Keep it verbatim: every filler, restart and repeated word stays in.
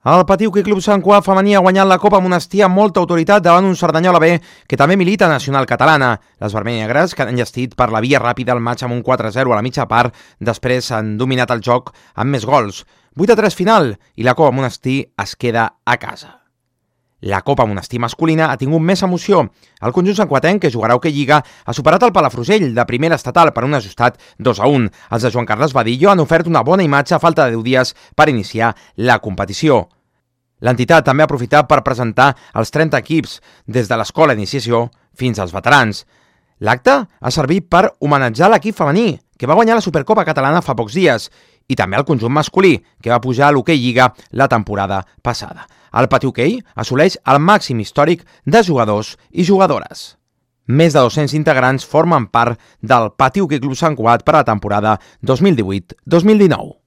El Patí Hoquei Club Sant Cugat femení ha guanyat la Copa Monestir amb molta autoritat davant un Cerdanyola B que també milita a Nacional Catalana. Les vermell-negres, que han enllestit per la via ràpida el matx amb un quatre a zero a la mitja part, després han dominat el joc amb més gols. vuit a tres final i la Copa Monestir es queda a casa. La Copa Monestir masculina ha tingut més emoció. El conjunt santcuatenc, que jugarà Hoquei Lliga, ha superat el Palafrugell de primera estatal per un ajustat dos a un. Els de Joan Carles Badillo han ofert una bona imatge a falta de deu dies per iniciar la competició. L'entitat també ha aprofitat per presentar els trenta equips, des de l'escola d'iniciació fins als veterans. L'acte ha servit per homenatjar l'equip femení, que va guanyar la Supercopa Catalana fa pocs dies, i també el conjunt masculí, que va pujar a l'Hoquei Lliga la temporada passada. El Patí Hoquei assoleix el màxim històric de jugadors i jugadores. Més de dos-cents integrants formen part del Patí Hoquei Club Sant Cugat per a la temporada dos mil divuit dos mil dinou.